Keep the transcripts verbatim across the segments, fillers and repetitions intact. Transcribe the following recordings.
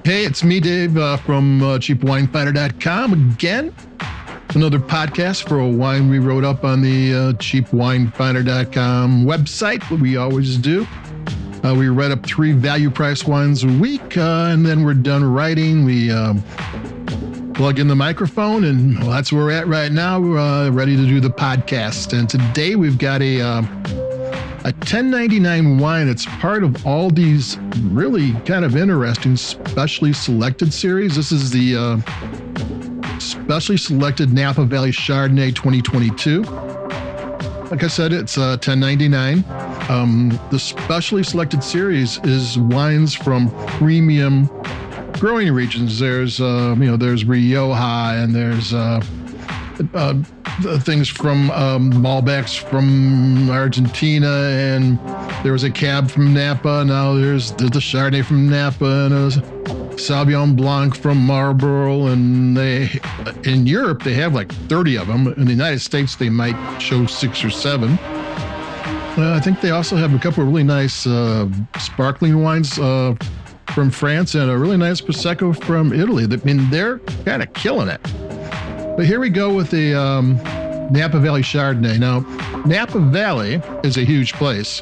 Hey, it's me, Dave, uh, from uh, cheap wine finder dot com again. Another podcast for a wine we wrote up on the uh, cheap wine finder dot com website, what we always do. Uh, we write up three value price wines a week, uh, and then we're done writing. We uh, plug in the microphone, and well, that's where we're at right now. We're uh, ready to do the podcast. And today we've got a... Uh, A ten ninety-nine wine. It's part of all these really kind of interesting specially selected series. This is the uh, specially selected Napa Valley Chardonnay twenty twenty-two. Like I said, it's uh, ten ninety-nine. Um, the specially selected series is wines from premium growing regions. There's uh, you know there's Rioja, and there's uh, uh, things from um, Malbecs from Argentina, and there was a Cab from Napa. Now there's the, the Chardonnay from Napa, and a Sauvignon Blanc from Marlborough. And they, in Europe, they have like thirty of them. In the United States, they might show six or seven. Uh, I think they also have a couple of really nice uh, sparkling wines uh, from France, and a really nice Prosecco from Italy. I mean, they're kind of killing it. But here we go with the um, Napa Valley Chardonnay. Now, Napa Valley is a huge place.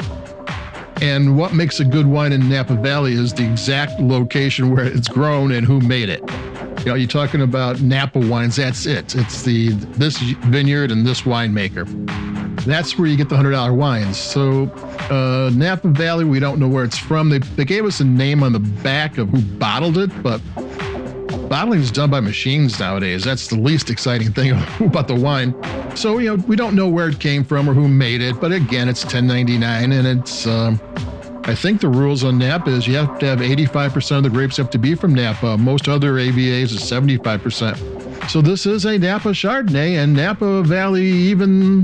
And what makes a good wine in Napa Valley is the exact location where it's grown and who made it. You know, you're talking about Napa wines, that's it. It's the this vineyard and this winemaker. That's where you get the one hundred dollar wines. So uh, Napa Valley, we don't know where it's from. They, they gave us a name on the back of who bottled it, but bottling is done by machines nowadays. That's the least exciting thing about the wine. So, you know, we don't know where it came from or who made it. But again, it's ten ninety-nine, and it's, um, I think the rules on Napa is you have to have eighty-five percent of the grapes have to be from Napa. Most other A V As is seventy-five percent. So this is a Napa Chardonnay, and Napa Valley, even,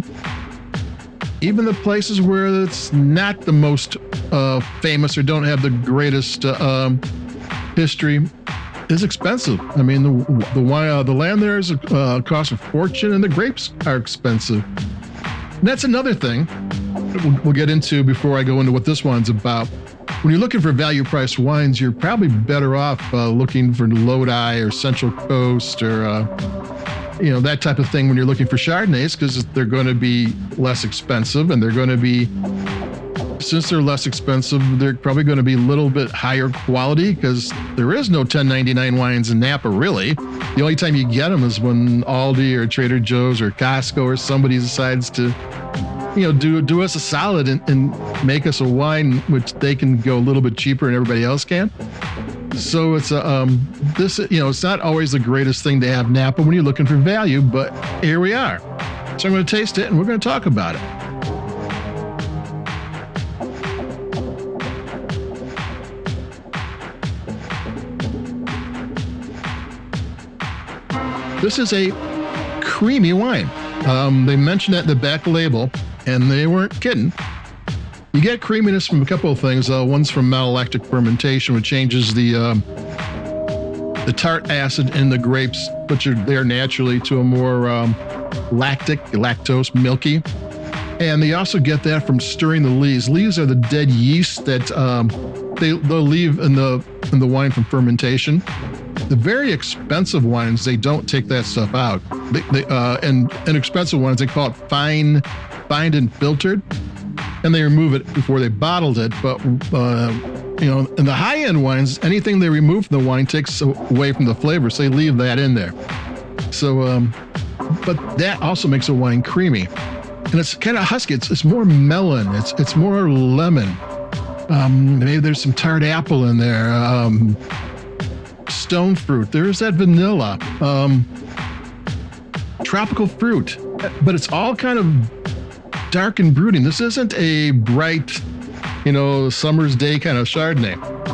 even the places where it's not the most uh, famous or don't have the greatest uh, um, history, is expensive. I mean, the the wine, uh, the land there is uh, costs a fortune, and the grapes are expensive. And that's another thing we'll, we'll get into before I go into what this one's about. When you're looking for value price wines, you're probably better off uh, looking for Lodi or Central Coast or uh, you know that type of thing when you're looking for Chardonnays, because they're going to be less expensive, and they're going to be, since they're less expensive, they're probably going to be a little bit higher quality, because there is no ten ninety-nine wines in Napa, really. The only time you get them is when Aldi or Trader Joe's or Costco or somebody decides to, you know, do do us a solid and, and make us a wine which they can go a little bit cheaper and everybody else can. So it's a, um, this, you know, it's not always the greatest thing to have Napa when you're looking for value, but here we are. So I'm going to taste it, and we're going to talk about it. This is a creamy wine. Um, they mentioned that in the back label, and they weren't kidding. You get creaminess from a couple of things. Uh, one's from malolactic fermentation, which changes the um, the tart acid in the grapes, which are there naturally, to a more um, lactic, lactose, milky. And they also get that from stirring the lees. Lees are the dead yeast that um, they, they'll leave in the in the wine from fermentation. The very expensive wines, they don't take that stuff out. They, they, uh, and inexpensive ones, they call it fine, fined and filtered, and they remove it before they bottled it. But uh, you know, in the high-end wines, anything they remove from the wine takes away from the flavor, so they leave that in there. So, um, but that also makes a wine creamy, and it's kind of husky. It's, it's more melon. It's it's more lemon. Um, maybe there's some tart apple in there. Um, stone fruit. There's that vanilla, um, tropical fruit, but it's all kind of dark and brooding. This isn't a bright, you know, summer's day kind of Chardonnay.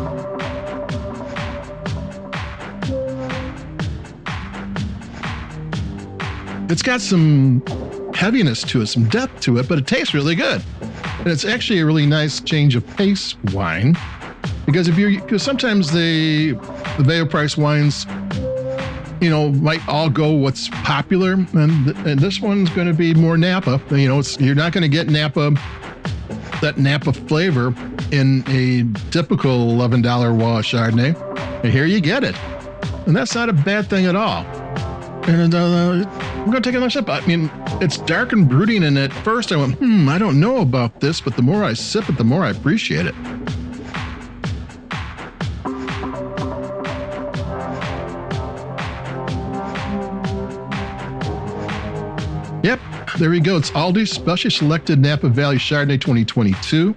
It's got some heaviness to it, some depth to it, but it tastes really good. And it's actually a really nice change of pace wine, because if you're, because sometimes they, the value price wines, you know, might all go what's popular, and and this one's going to be more Napa. You know, it's, you're not going to get Napa, that Napa flavor in a typical eleven dollar Chardonnay. And here you get it. And that's not a bad thing at all. And uh, I'm going to take another sip. I mean, it's dark and brooding, and at first I went, hmm, I don't know about this, but the more I sip it, the more I appreciate it. Yep, there we go. It's Aldi's Specially Selected Napa Valley Chardonnay twenty twenty-two.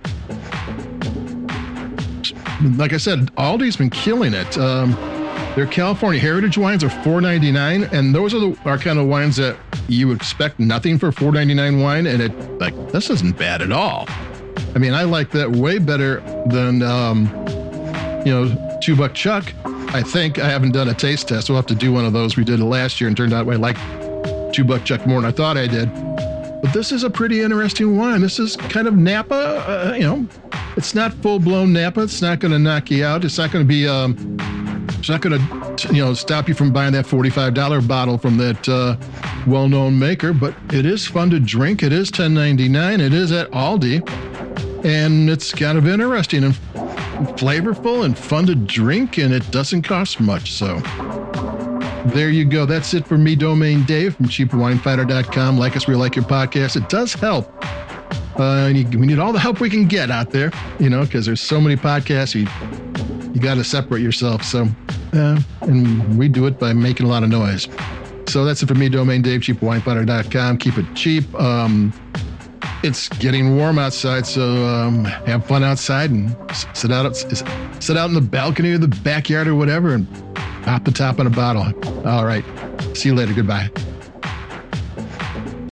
Like I said, Aldi's been killing it. Um, their California Heritage wines are four ninety-nine, and those are the are kind of wines that you expect nothing for four ninety-nine wine, and it like this isn't bad at all. I mean, I like that way better than um, you know, Two Buck Chuck. I think I haven't done a taste test. We'll have to do one of those. We did it last year, and turned out I like Two Buck Chuck more than I thought I did. But this is a pretty interesting wine. This is kind of Napa, uh, you know. It's not full-blown Napa. It's not going to knock you out. It's not going to be, um, it's not going to, you know, stop you from buying that forty-five dollars bottle from that uh, well-known maker. But it is fun to drink. It is ten ninety-nine. It is at Aldi, and it's kind of interesting and flavorful and fun to drink, and it doesn't cost much. So there you go. That's it for me, Domain Dave from cheap wine finder dot com. Like us, we like your podcast. It does help. Uh, you, we need all the help we can get out there, you know, because there's so many podcasts. You you got to separate yourself. So, uh, and we do it by making a lot of noise. So that's it for me, Domain Dave, cheap wine finder dot com. Keep it cheap. Um, it's getting warm outside, so um, have fun outside and sit out, sit out in the balcony or the backyard or whatever, and pop the top on a bottle. All right. See you later. Goodbye.